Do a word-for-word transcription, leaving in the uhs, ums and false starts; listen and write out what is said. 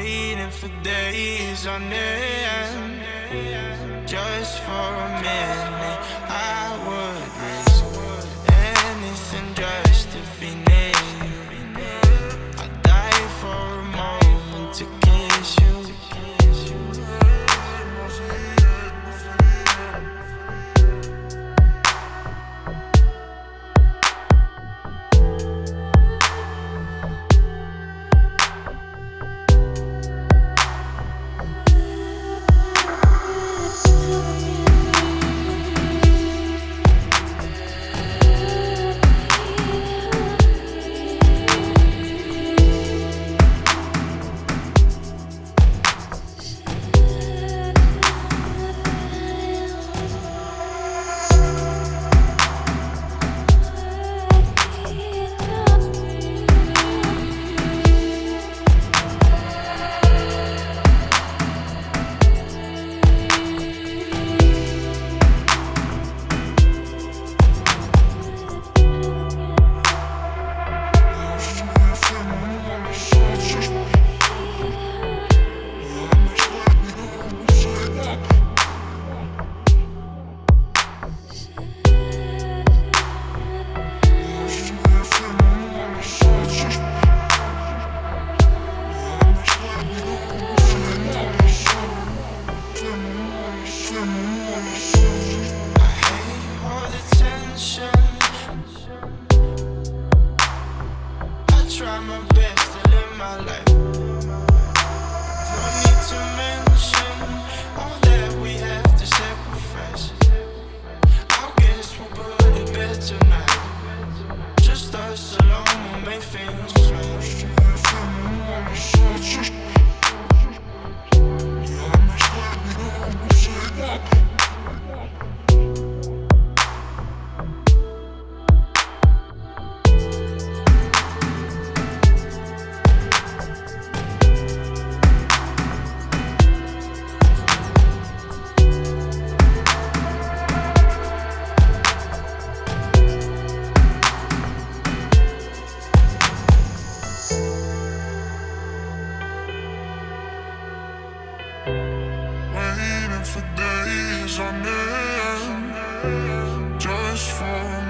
waiting for days on end. Just for a minute, I would risk anything just to be near you. I'd die for a moment to kiss you. Try my best to live my life. No need to mention all that we have to sacrifice. I guess we'll put it bed tonight. Just us alone will make things right. Waiting for days on end, just for